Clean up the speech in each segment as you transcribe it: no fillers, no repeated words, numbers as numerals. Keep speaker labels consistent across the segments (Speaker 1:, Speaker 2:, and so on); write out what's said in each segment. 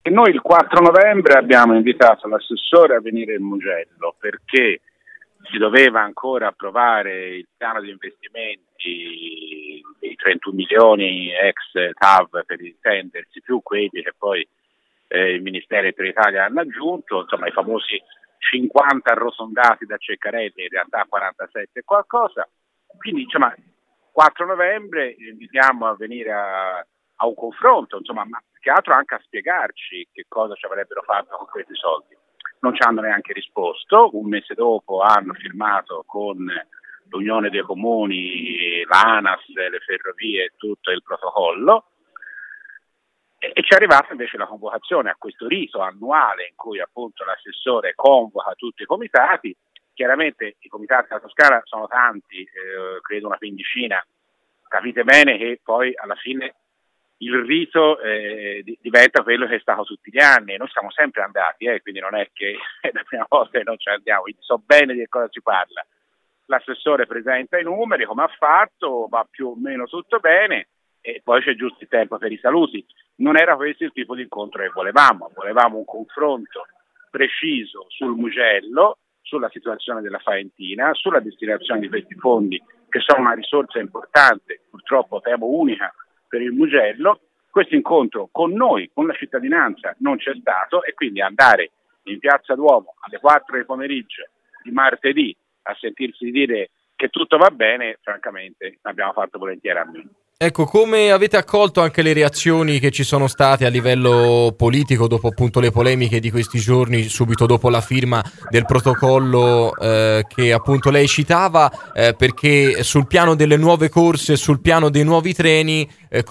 Speaker 1: che noi il 4 novembre abbiamo invitato l'assessore a venire in Mugello perché si doveva ancora approvare il piano di investimenti dei 31 milioni ex TAV per intendersi, più quelli che poi il Ministero e Italia hanno aggiunto, insomma i famosi 50 arrotondati da Ceccarelli, in realtà 47 e qualcosa. Quindi insomma 4 novembre invitiamo a venire a un confronto, insomma, ma più che altro anche a spiegarci che cosa ci avrebbero fatto con questi soldi. Non ci hanno neanche risposto, un mese dopo hanno firmato con l'Unione dei Comuni, l'ANAS, le ferrovie e tutto il protocollo e ci è arrivata invece la convocazione a questo rito annuale in cui appunto l'assessore convoca tutti i comitati. Chiaramente i comitati della Toscana sono tanti, credo una quindicina, capite bene che poi alla fine il rito diventa quello che è stato tutti gli anni, noi siamo sempre andati, quindi non è che è la prima volta che non ci andiamo, quindi so bene di che cosa si parla. L'assessore presenta i numeri, come ha fatto, va più o meno tutto bene e poi c'è giusto il tempo per i saluti. Non era questo il tipo di incontro che volevamo un confronto preciso sul Mugello, sulla situazione della Faentina, sulla destinazione di questi fondi che sono una risorsa importante, purtroppo temo unica per il Mugello. Questo incontro con noi, con la cittadinanza, non c'è stato e quindi andare in Piazza Duomo alle 4 del pomeriggio di martedì a sentirsi dire che tutto va bene, francamente abbiamo fatto volentieri a meno.
Speaker 2: Ecco, come avete accolto anche le reazioni che ci sono state a livello politico dopo appunto le polemiche di questi giorni, subito dopo la firma del protocollo che appunto lei citava, perché sul piano delle nuove corse, sul piano dei nuovi treni,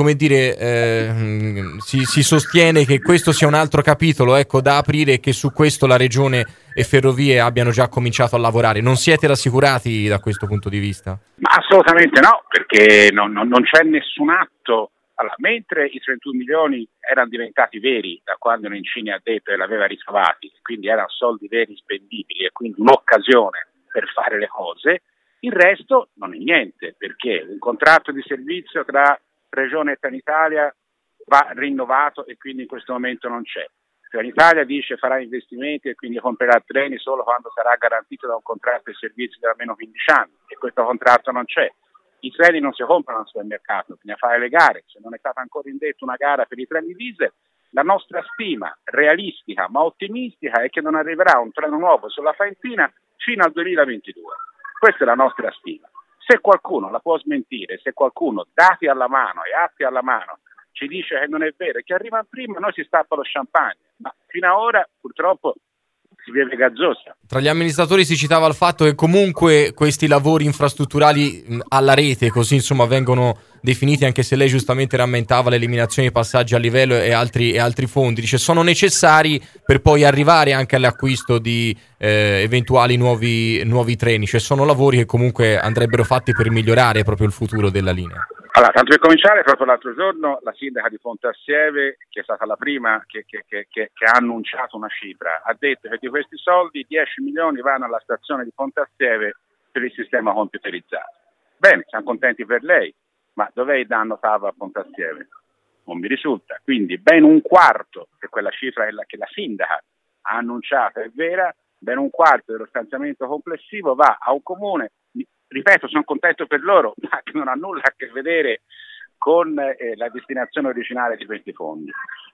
Speaker 2: si sostiene che questo sia un altro capitolo, ecco, da aprire e che su questo la Regione e Ferrovie abbiano già cominciato a lavorare. Non siete rassicurati da questo punto di vista?
Speaker 1: Ma assolutamente no, perché non c'è nessun atto. Allora, mentre i 31 milioni erano diventati veri da quando Nencini ha detto che l'aveva ricavati, quindi erano soldi veri spendibili e quindi un'occasione per fare le cose, il resto non è niente, perché un contratto di servizio tra Regione e Trenitalia va rinnovato e quindi in questo momento non c'è. Trenitalia dice farà investimenti e quindi comprerà treni solo quando sarà garantito da un contratto di servizio da almeno 15 anni e questo contratto non c'è. I treni non si comprano al supermercato, bisogna fare le gare. Se non è stata ancora indetta una gara per i treni diesel, la nostra stima realistica ma ottimistica è che non arriverà un treno nuovo sulla Faentina fino al 2022. Questa è la nostra stima. Se qualcuno la può smentire, se qualcuno dati alla mano e atti alla mano ci dice che non è vero e che arriva prima, noi si stappa lo champagne, ma fino ad ora purtroppo si beve gazzosa.
Speaker 2: Tra gli amministratori si citava il fatto che comunque questi lavori infrastrutturali alla rete, così insomma vengono definiti, anche se lei giustamente rammentava l'eliminazione di passaggi a livello e altri fondi, dice sono necessari per poi arrivare anche all'acquisto di eventuali nuovi treni, cioè sono lavori che comunque andrebbero fatti per migliorare proprio il futuro della linea.
Speaker 1: Allora, tanto per cominciare, proprio l'altro giorno la sindaca di Pontassieve, che è stata la prima che ha annunciato una cifra, ha detto che di questi soldi 10 milioni vanno alla stazione di Pontassieve per il sistema computerizzato. Bene, siamo contenti per lei, ma dov'è il danno TAV a Pontassieve? Non mi risulta. Quindi ben un quarto, che quella cifra che la sindaca ha annunciato è vera, ben un quarto dello stanziamento complessivo va a un comune. Ripeto, sono contento per loro, ma che non ha nulla a che vedere con la destinazione originale di questi fondi.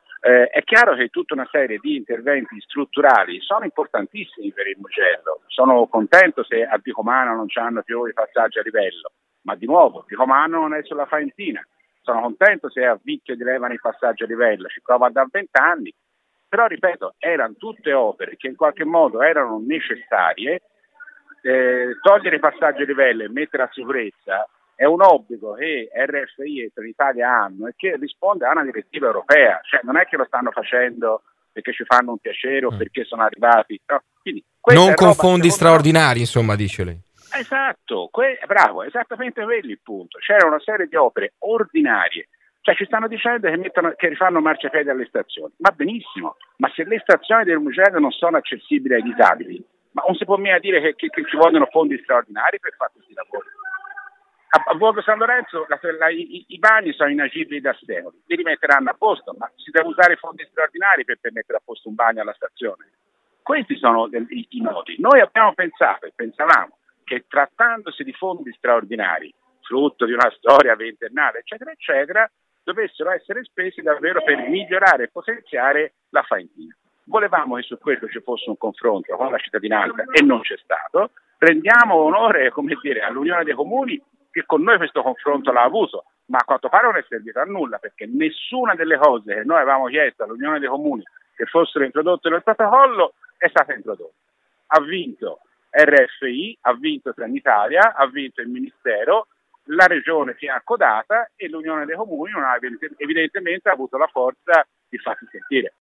Speaker 1: È chiaro che tutta una serie di interventi strutturali sono importantissimi per il Mugello. Sono contento se a Vicomano non c'hanno più i passaggi a livello, ma di nuovo Vicomano non è sulla Faentina. Sono contento se a Vicchio gli levano i passaggi a livello, ci prova da 20 anni, però ripeto, erano tutte opere che in qualche modo erano necessarie. Togliere i passaggi a livello e mettere a sicurezza è un obbligo che RFI e Trenitalia hanno e che risponde a una direttiva europea, cioè non è che lo stanno facendo perché ci fanno un piacere o perché sono arrivati, no. Quindi,
Speaker 2: non con fondi straordinari, insomma, dice lei.
Speaker 1: Esatto, bravo, esattamente quello il punto. C'era una serie di opere ordinarie, cioè ci stanno dicendo che rifanno marciapiede alle stazioni, va benissimo, ma se le stazioni del Mugello non sono accessibili ai disabili, ma non si può mica dire che ci vogliono fondi straordinari per fare questi lavori. A Borgo San Lorenzo i bagni sono inagibili da secoli, li rimetteranno a posto, ma si deve usare fondi straordinari per mettere a posto un bagno alla stazione. Questi sono i nodi. Noi abbiamo pensato e pensavamo che trattandosi di fondi straordinari, frutto di una storia ventennale, eccetera, eccetera, dovessero essere spesi davvero per migliorare e potenziare la Faentina. Volevamo che su questo ci fosse un confronto con la cittadinanza e non c'è stato. Rendiamo onore, all'Unione dei Comuni che con noi questo confronto l'ha avuto, ma a quanto pare non è servito a nulla, perché nessuna delle cose che noi avevamo chiesto all'Unione dei Comuni che fossero introdotte nel protocollo è stata introdotta. Ha vinto RFI, ha vinto Trenitalia, ha vinto il Ministero, la Regione si è accodata e l'Unione dei Comuni non ha evidentemente avuto la forza di farsi sentire.